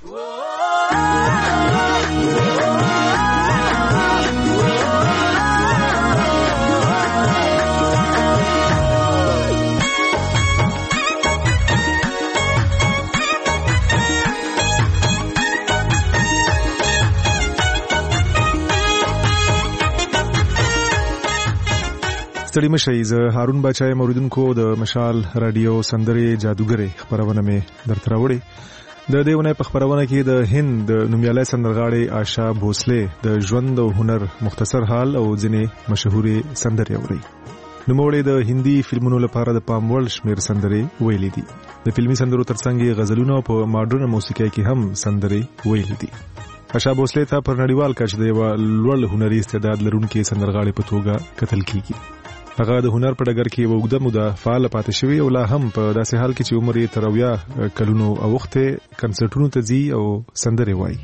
ستړي مشئ. زه هارون بچا موریدونکو د مشال رادیو سندري جادوګری خبرونه مې درته راوړې. د دیونه په خبرونه کې د هند د نومیالي سندرغاړي آشا بوسلې د ژوند او هنر مختصر حال او ځینې مشهوري سندري اوري. نوموړي د هندي فلمونو لپاره د پام وړ شمیر سندري ویلي دي. د فلمي سندرو ترڅنګ غزلونو په ماډرن موسیقي کې هم سندري ویلي دي. آشا بوسلې ته پر نړیوال کچ د یو لوړ هنري استعداد لرونکي سندرغاړي په توګه کتل کیږي. هغه د هنر په ډګر کې وګړه موده فعال پاتې شوی او لا هم په داسې حال کې چې عمر یې تر 80 کلونو اوخته کنسرټونو ته ځي او سندري وایي.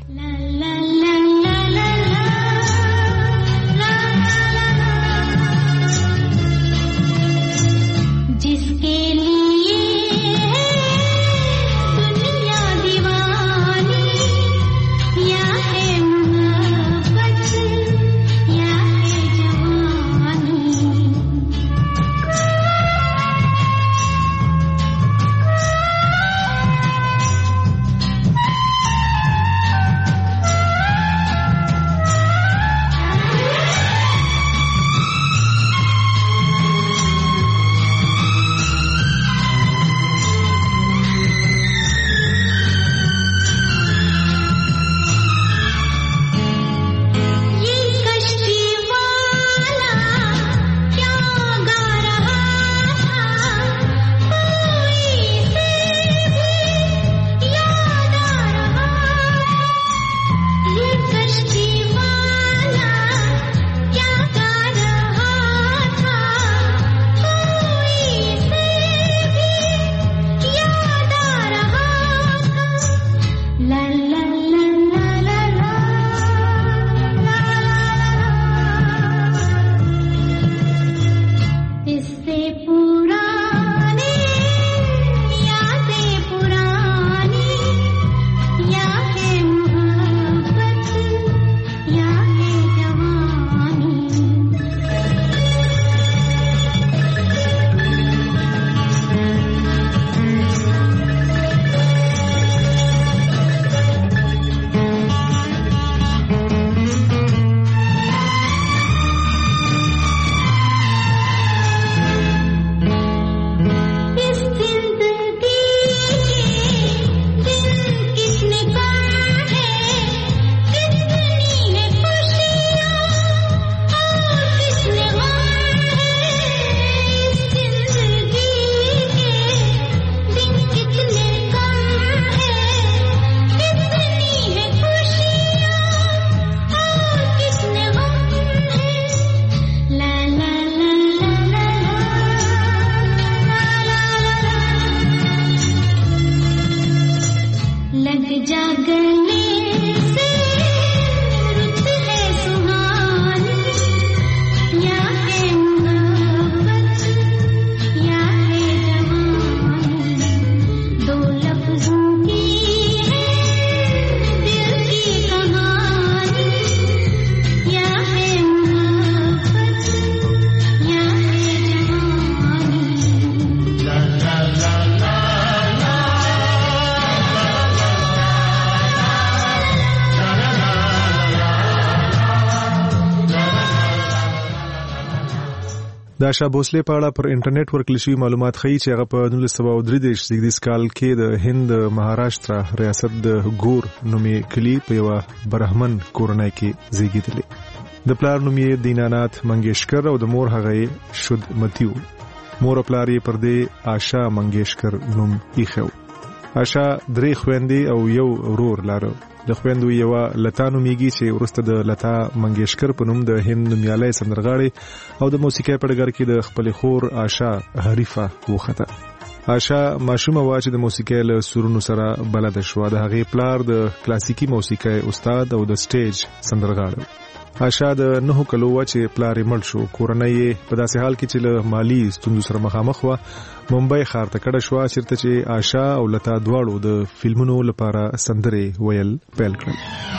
د آشا بوسلې په اړه پر انټرنیټ ورکړل شوي معلومات ښیي چې هغه په 1933 زیږدیز کال کې د هند مهاراشټرا ریاست د ګور نومې کلي په یوه برهمن کورنۍ کې زیږېدلی. د پلار نوم یې دینانات منګیشکر او د مور هغه یې شود متیو. مور او پلار یې پر دې آشا منګیشکر نوم ایښی و. آشا 3 خویندې او یو ورور لاره. د خویندو یوه لتا نومیږي چې وروسته د لتا منګیشکر په نوم د هند نومیالی سندرغاړې او د موسیقۍ په ډګر کې د خپلې خور آشا حریفه وخته. آشا ماشومه وه چې د موسیقۍ له سورونو سره بلده شوه. د هغې پلار د کلاسیکي موسیقۍ استاد او د سټیج سندرغاړی. آشا د 9 کلو وه چې پلار یې مړ شو. کورنۍ یې په داسې حال کې چې له مالي ستونزو سره مخامخ وه ممبئی ښار ته کډه شوه، چېرته چې آشا او لتا دواړو د فلمونو لپاره سندرې ویل پیل کړل.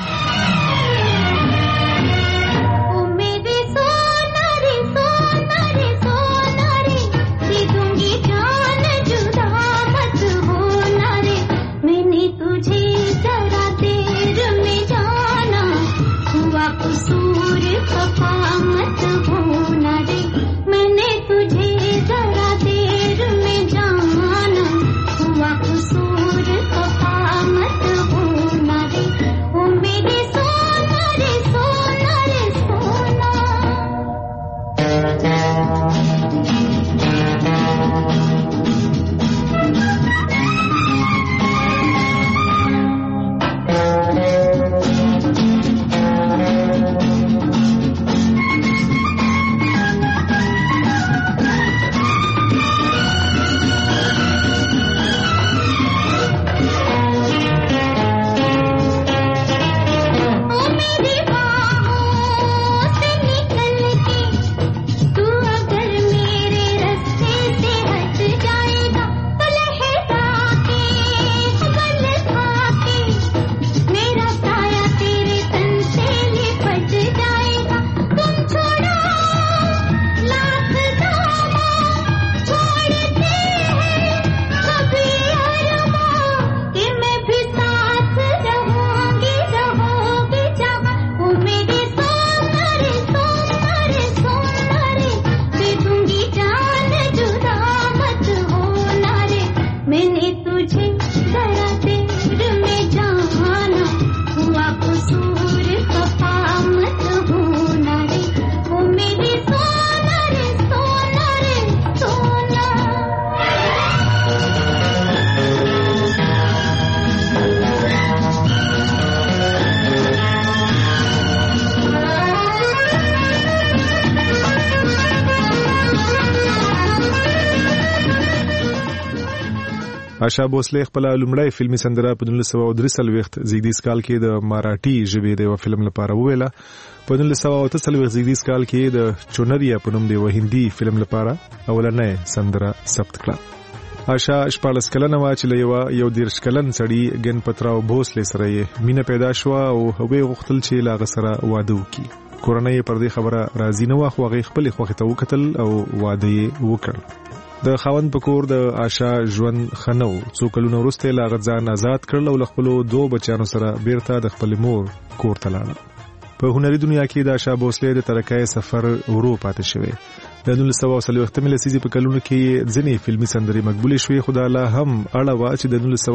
آشا بوسلې خپل لومړی فلمي سندره په 1943 زیږدیز کال کې د مراټي ژبې د یو فلم لپاره وویله. په 1943 زیږدیز کال کې د چونریا په نوم د یو هندي فلم لپاره اولنۍ سندره ثبت کړه. آشا 14 کلنه وه چې له یو 13 کلن سړي ګنپتراو بوسلې سره یې مینه پیدا شوه او هغوی غوښتل چې له هغه سره واده وکړي. کورنۍ پر دې خبره راضي نه وه خو هغې خپلې خوښې ته وکتل او واده یې وکړ. د خاوند په کور د آشا ژوند ښه نه و. څو کلونه وروسته یې له هغه ځان آزاد کړل او له خپلو 2 بچیانو سره بیرته د خپلې مور کور ته لاړه. په هنري دنیا کې د آشا بوسلې د ترقۍ سفر ورو پاتې شوی. د 1940 لسیزې په کلونو کې ځینې فلمي سندرې مقبولې شوې خو دا لا هم اړه وه چې د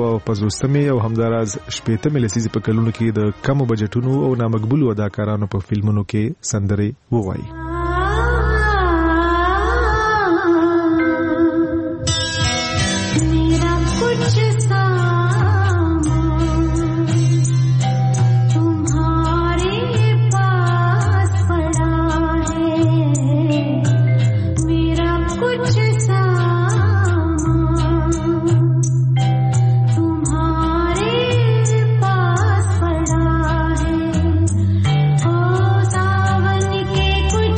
1950 او همداراز 80 لسیزې په کلونو کې د کمو بجټونو او نامقبولو اداکارانو په فلمونو کې سندرې ووایي. कुछ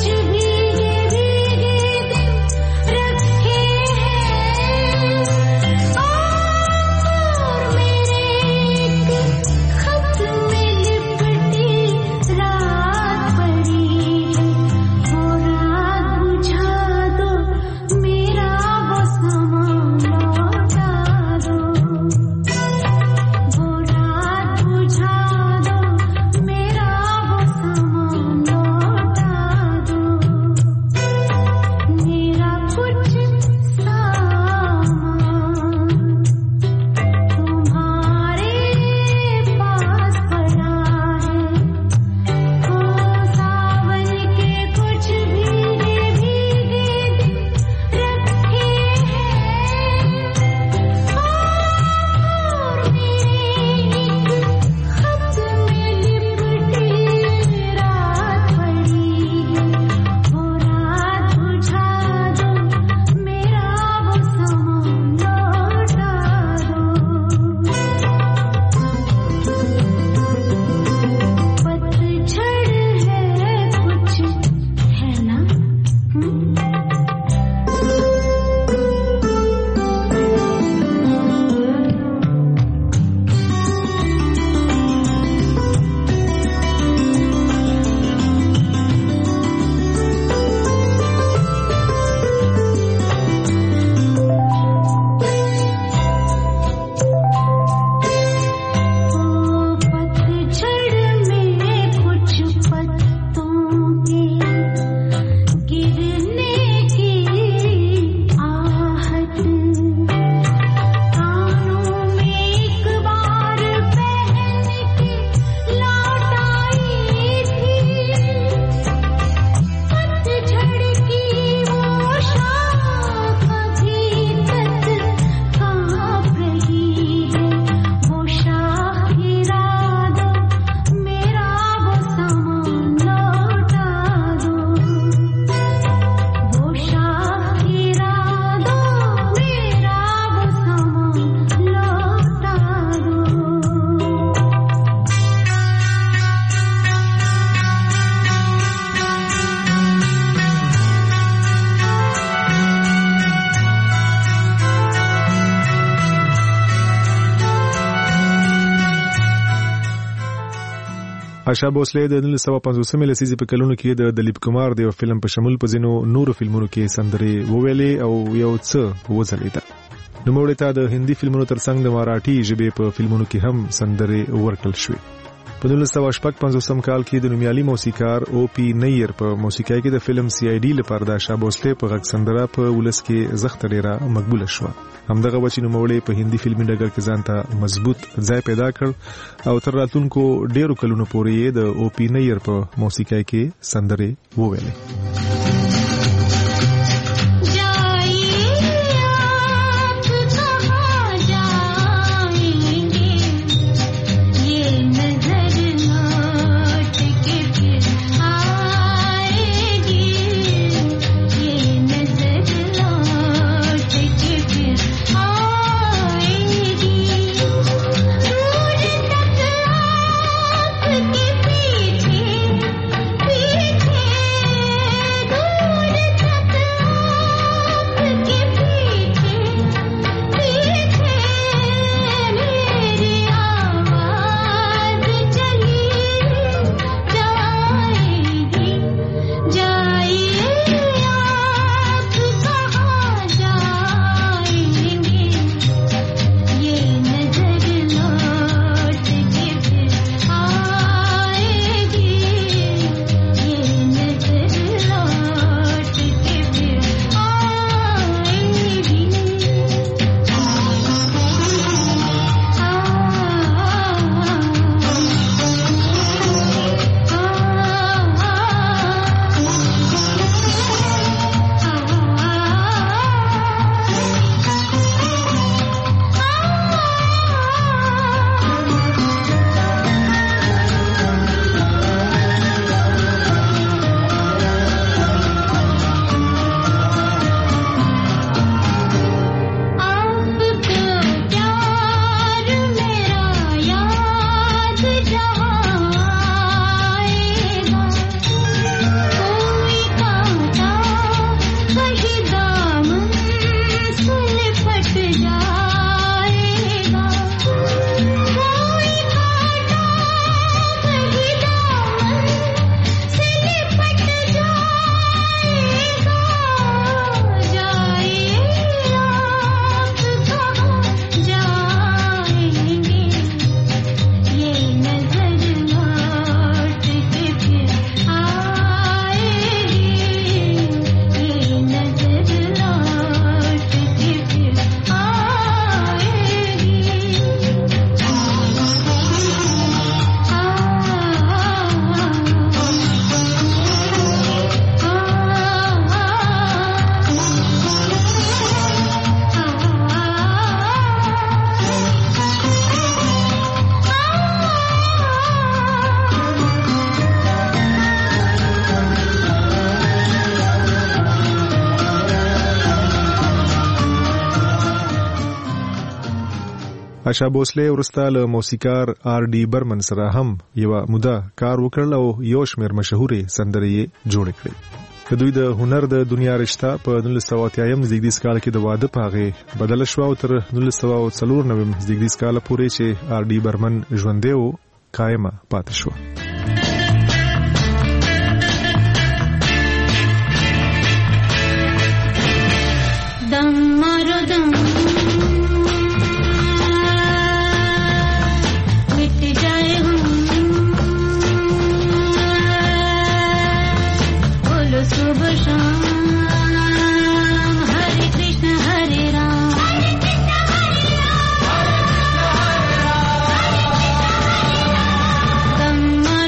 آشا بوسلې د 1950 لسیزې په کلونو کې د دلیپ کمار د فلم په شمول په ځینو نورو فلمونو کې سندرې وویلې او یو څه وځلیده. نوموړي ته د هندي فلمونو ترڅنګ د مراఠي ژبې په فلمونو کې هم سندرې ورکړل شوې. په 1955 کال کې د نومیالي موسیقار او پی نیر په موسیقۍ کې د فلم سی آی ډي لپاره د آشا بوسلې په غږ سندره په ولس کې زښت ډیره مقبوله شوه. همدغه وجه نوموړي په هندي فلمي ډګر کې ځان ته مضبوط ځای پیدا کړ او تر راتلونکو ډیرو کلونو پورې د او پی نیر په موسیقۍ کې سندرې وویلې. آشا بوسلې ورسته له موسیقار آر ډي برمن سره هم یو موده کار وکړل او یو شمېر مشهورې سندرې جوړې کړې. د دوی د هنر د دنیا رشته په 1980 زیږدیز کال کې د واده په هغه بدل شو او تر 1994 زیږدیز کال پورې چې آر ډي برمن ژوندی و قائمه پاتې شو. Dhamma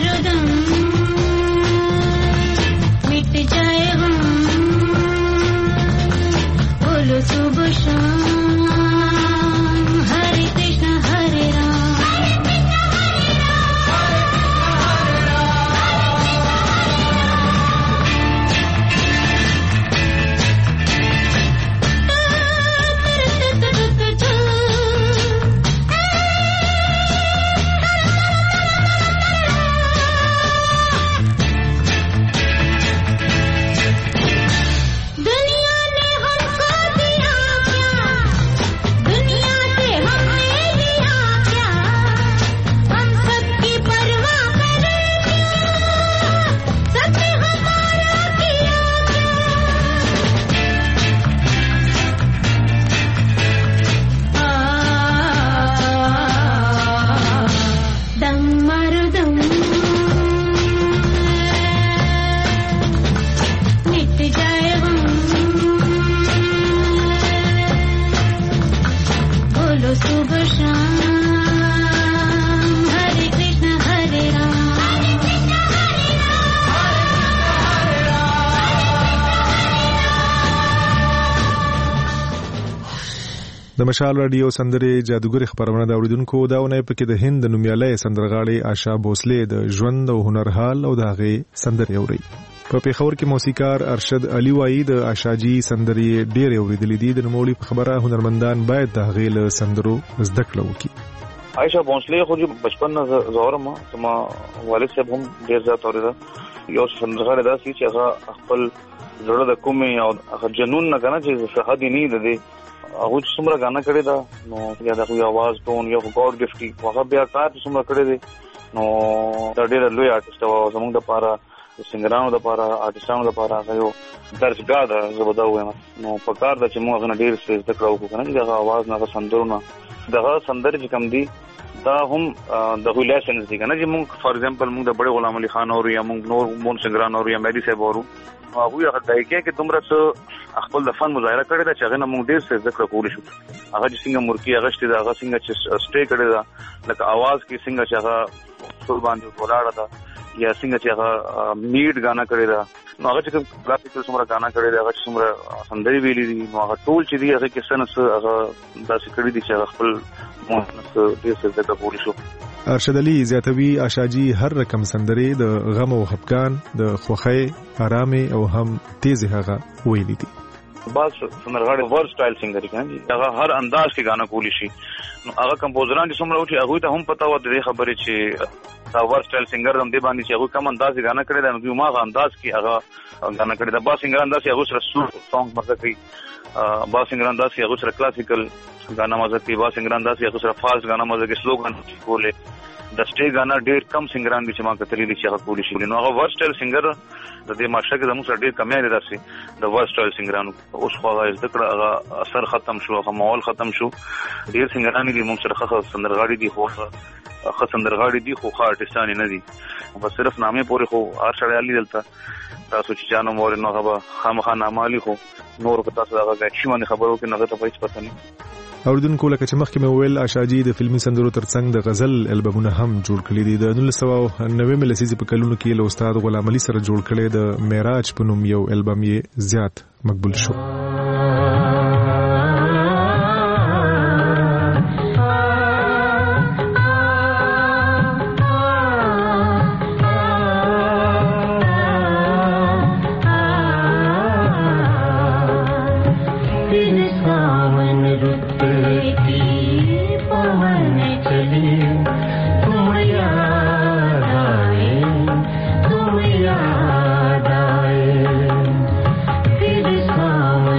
د مشال رادیو سندرې جادوګر خبرونه د اوریدونکو داونه په کې د هند نومیالۍ سندرغاړي آشا بوسلې د ژوند او هنر حال او د هغې سندرې اوري. په پیښور کې موسیقار ارشد علي وایي د آشاجي سندرې ډېرې اوریدلې دي. د نوموړي په خبره هنرمندان باید د هغې له سندرو زده کړه وکړي. عائشہ بونسلې خو چې بچپن نه زورم ما والد صاحب هم ډېر زیات اوریدا. یو سندرغاړی داسې چې هغه خپل زړه د کومې او هغه جنون نه کنه چې صحت یې نه دی هغه څومره غانا کړی دا نو یا د خو आवाज ټون یو ګاډ ګفټي هغه بیا کار څومره کړی دی نو دا ډېر لوی آرټیست او زموږ د پاره سنگرانو د پاره آرټیستانو د پاره هغه یو درسګاه ده زبدا وایم نو په کار د چې موږ غن ډېر څه زده کړو کنه چې هغه आवाज نه سندرونه دغه سندر چې کم دي دا هم د ریلیشنز دي کنه چې موږ فار ایگزامپل موږ د بڑے غلام علي خان او یا موږ نور مون سنگران او یا مهدي صاحب ورو هغه هغه دای کې تمره څه خپل د فن مظاهره کړی دا چې هغه موږ ډېر څه ذکر کول شو هغه چې څنګه مرکی هغه شته هغه څنګه چې سټې کړی دا لکه आवाज کې څنګه چې هغه ټول باندې ولاړه دا یا څنګه چې هغه میډ غانا کړی دا نو هغه چې کلاسیکل څومره غانا کړی دا هغه څومره سندري ویلي دي نو هغه ټول چې دی هغه کې سنس هغه داسې کړی دي چې هغه خپل مونږ ډېر څه ذکر کول شو. ارشد علي زیاتوي آشاجي هر رقم سندرې د غم او خفګان د خوښۍ آرامي او هم تیز هغه ویلي دي. بس سندرغاړي ورسټایل سنگر کوي هغه هر انداز کې غانا کولی شي نو هغه کمپوزران چې څومره چې هغه ته هم پتا و د خبرې چې دا ورسټایل سنگر هم دی باندې چې هغه کوم انداز غانا کړی دا نو ما غا انداز کې هغه غانا کړی دا با سنگر انداز هغه سره سونګ مزه کوي با سنگر انداز هغه سره کلاسیکل غانا مزه کوي با سنگر انداز هغه سره فاست غانا مزه کوي سلو غانا کوله د سټې غانا ډېر کم سنگران دي چې ما کتلې دي چې هغه کولی شي نو هغه ورسټایل سنگر د دې ماشره کې زموږ سره ډېر کمی لري داسې د ورسټایل سنگرانو اوس خو هغه ذکر هغه اثر ختم شو هغه ماحول ختم شو ډېر سنگران دي موږ سره خاص سندرغاړي دي خو سندرغاړي دي خو ارټیستان نه دي بس صرف نامې پورې خو هر شړې علي دلته تاسو چې جانو مور نو هغه خامخا نامالي خو نور کو تاسو هغه چې باندې خبرو کې نه ته پېښ پته نه اوریدونکو لکه چې مخکې مې ویل آشاجي د فلمي سندرو ترڅنګ د غزل البمونه هم جوړ کړي دي. د 1990 لسیزې په کلونو کې له استاد غلام علي سره جوړ کړي د معراج په نوم یو البم یې زیات مقبول شو. तुम याद आए फिर सावन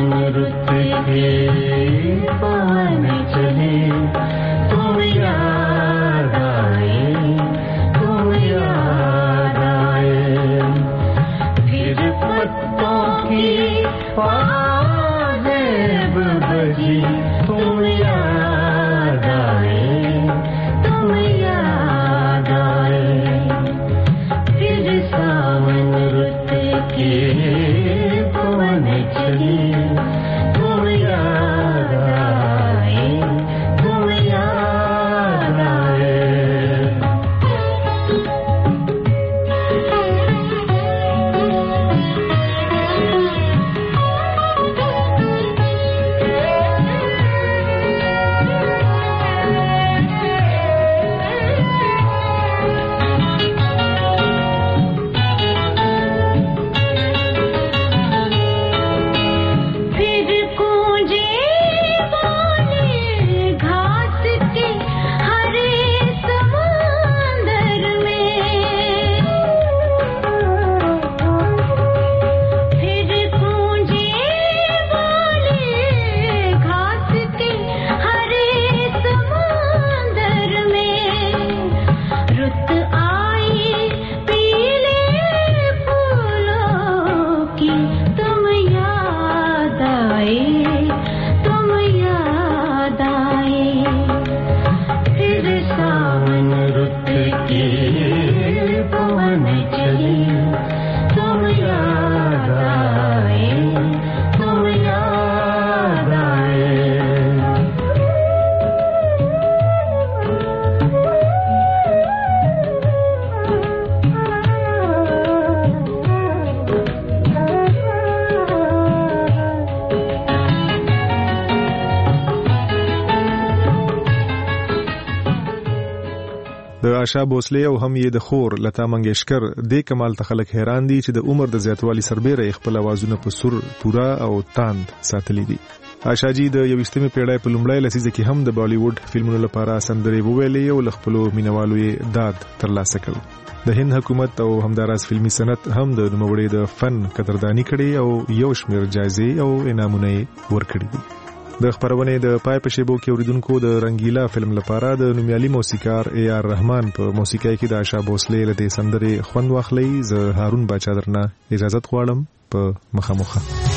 د آشا بوسلې او هم یې د خور لتا منګیشکر د کمال ته خلک حیران دي چې د عمر د زیاتوالي سربېره خپل आवाजونه په سر پورا او تاند ساتلي دي. آشا جی د 21مې پیړۍ په لومړۍ لسیزه کې هم د بالیووډ فلمونو لپاره سندرې وویلې او خپل مینوالو یې داد ترلاسه کړ. د هند حکومت او همداراز فلمي صنعت هم د نوموړي د فن قدردانی کړي او یو شمېر جایزې او انعامونه ورکړي دي. د خبرونې د پای په شیبو کې اوریدونکو د رنگیلا فلم لپاره د نومیالي موسیقار اے آر رحمان په موسیقۍ کې د آشا بوسلې له دې سندرې خوند واخلي. زه هارون باچا درنه اجازه غواړم. په مخامخه